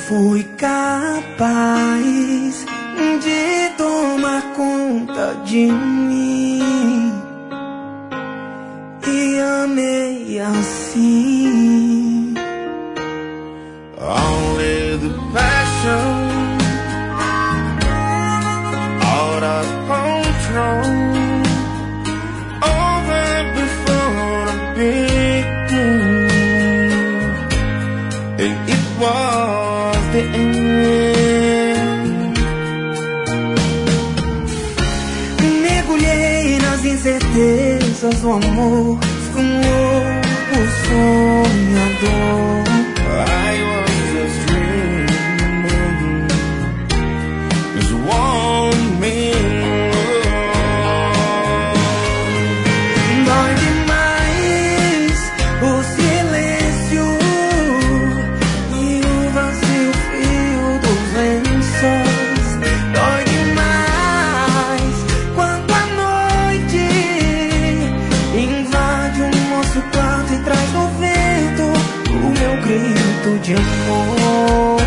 fui capaz de tomar conta de mim e amei assim. Only the passion, out of control, over before the beginning, and it was the end. Mergulhei nas incertezas do amor, fui louco sonhador. I was just dreaming, just one Dói demais o silêncio e o vazio frio dos lençóis. Dói demais quando a noite invade o nosso quarto e traz no vento o meu grito de amor.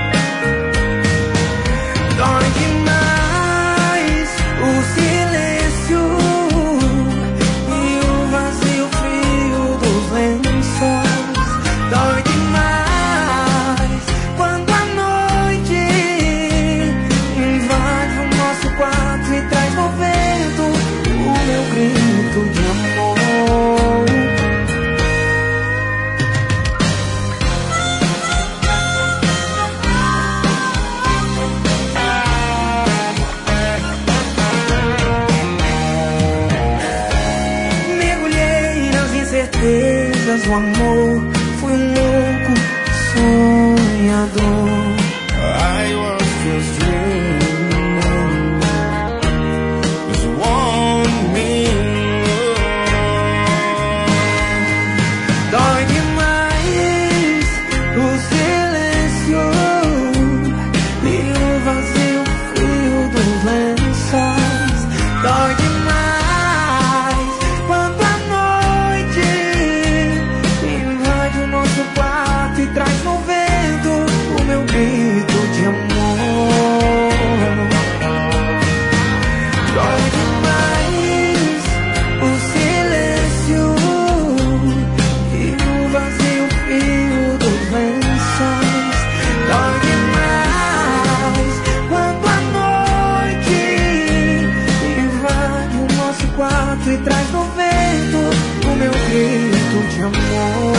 Dói demais o silêncio e o vazio frio dos lençóis. Dói demais quando a noite invade o nosso quarto e traz no vento o meu grito de amor. Certezas do amor, fui louco sonhador. I was just dreaming, just one Dói demais o silêncio e o vazio frio dos lençóis. Dói demais quando a noite invade o nosso quarto e traz no vento o meu grito de amor. Dói demais o silêncio e o vazio frio dos lençóis. Dói demais quando a noite invade o nosso quarto e traz no vento o meu grito de amor.